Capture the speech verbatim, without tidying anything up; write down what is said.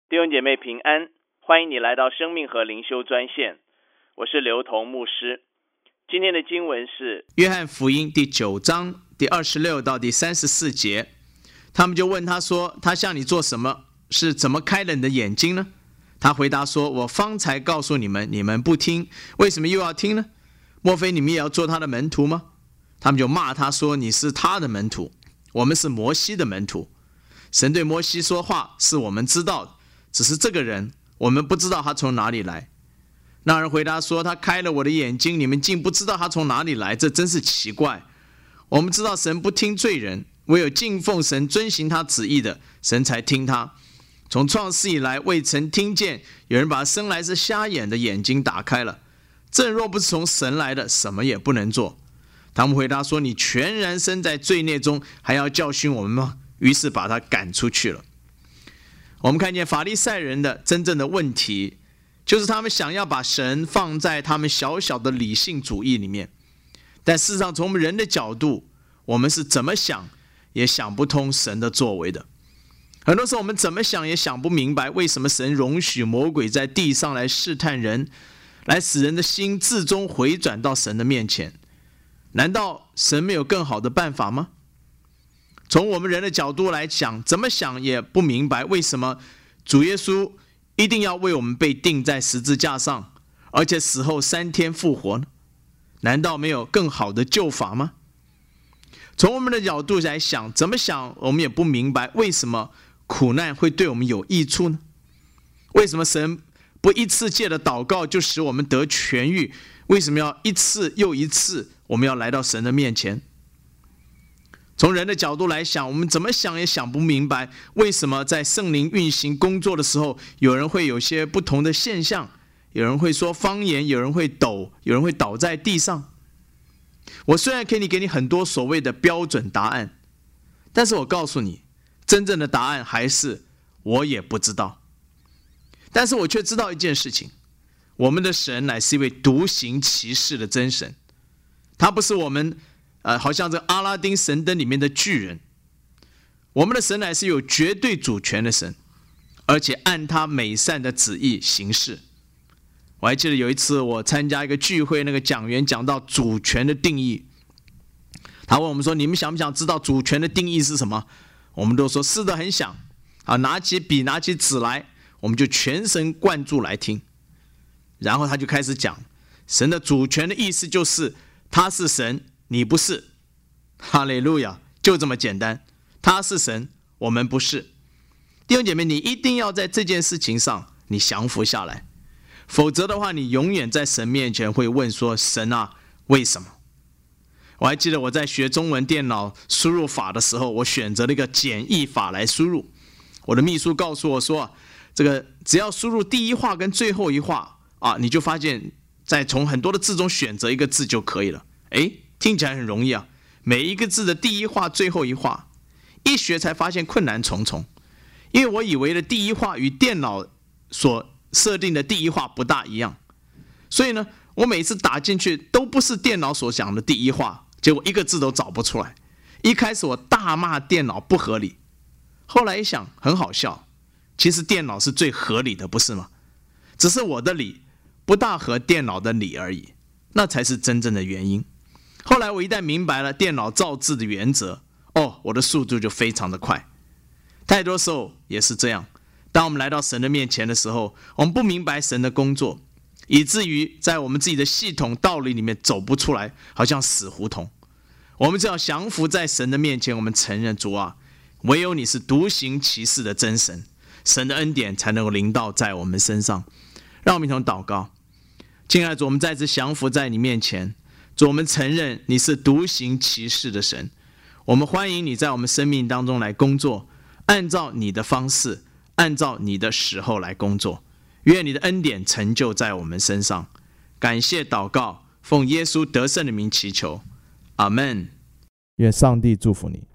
弟兄姐妹平安，欢迎你来到生命和灵修专线，我是刘同牧师。今天的经文是约翰福音第九章第二十六到第三十四节。他们就问他说，他向你做什么？是怎么开了你的眼睛呢？他回答说，我方才告诉你们，你们不听，为什么又要听呢？莫非你们也要做他的门徒吗？他们就骂他说，你是他的门徒，我们是摩西的门徒。神对摩西说话是我们知道的，只是这个人我们不知道他从哪里来。那人回答说，他开了我的眼睛，你们竟不知道他从哪里来，这真是奇怪。我们知道神不听罪人，唯有敬奉神遵行他旨意的，神才听他。从创世以来，未曾听见有人把生来是瞎眼的眼睛打开了。这若不是从神来的，什么也不能做。他们回答说，你全然身在罪孽中，还要教训我们吗？于是把他赶出去了。我们看见法利赛人的真正的问题，就是他们想要把神放在他们小小的理性主义里面，但事实上从我们人的角度，我们是怎么想也想不通神的作为的。很多时候我们怎么想也想不明白，为什么神容许魔鬼在地上来试探人，来使人的心至终回转到神的面前。难道神没有更好的办法吗？从我们人的角度来讲，怎么想也不明白，为什么主耶稣一定要为我们被钉在十字架上，而且死后三天复活呢？难道没有更好的救法吗？从我们的角度来想，怎么想我们也不明白，为什么苦难会对我们有益处呢？为什么神不一次借的祷告就使我们得痊愈？为什么要一次又一次我们要来到神的面前？从人的角度来想，我们怎么想也想不明白，为什么在圣灵运行工作的时候，有人会有些不同的现象，有人会说方言，有人会抖，有人会倒在地上。我虽然可以给你很多所谓的标准答案，但是我告诉你，真正的答案还是我也不知道。但是我却知道一件事情，我们的神乃是一位独行其事的真神，他不是我们呃，好像这阿拉丁神灯里面的巨人。我们的神乃是有绝对主权的神，而且按他美善的旨意行事。我还记得有一次我参加一个聚会，那个讲员讲到主权的定义，他问我们说，你们想不想知道主权的定义是什么？我们都说是的，很想啊，拿起笔拿起纸来，我们就全神贯注来听。然后他就开始讲，神的主权的意思就是他是神，你不是。哈利路亚，就这么简单，他是神，我们不是。弟兄姐妹，你一定要在这件事情上你降服下来，否则的话你永远在神面前会问说，神啊，为什么？我还记得我在学中文电脑输入法的时候，我选择了一个简易法来输入。我的秘书告诉我说，这个只要输入第一画跟最后一画啊，你就发现再从很多的字中选择一个字就可以了。诶，听起来很容易啊，每一个字的第一画最后一画，一学才发现困难重重。因为我以为的第一画与电脑所设定的第一画不大一样，所以呢，我每次打进去都不是电脑所讲的第一画，结果一个字都找不出来。一开始我大骂电脑不合理，后来一想很好笑，其实电脑是最合理的，不是吗？只是我的理不大合电脑的理而已，那才是真正的原因。后来我一旦明白了电脑造字的原则，哦，我的速度就非常的快。太多时候也是这样，当我们来到神的面前的时候，我们不明白神的工作，以至于在我们自己的系统道理里面走不出来，好像死胡同。我们只要降服在神的面前，我们承认，主啊，唯有你是独行其事的真神，神的恩典才能够临到在我们身上。让我们一同祷告。亲爱的主，我们再次降服在你面前，主，我们承认你是独行其事的神，我们欢迎你在我们生命当中来工作，按照你的方式，按照你的时候来工作。愿你的恩典成就在我们身上。感谢祷告，奉耶稣得胜的名祈求，阿们。 愿上帝祝福你。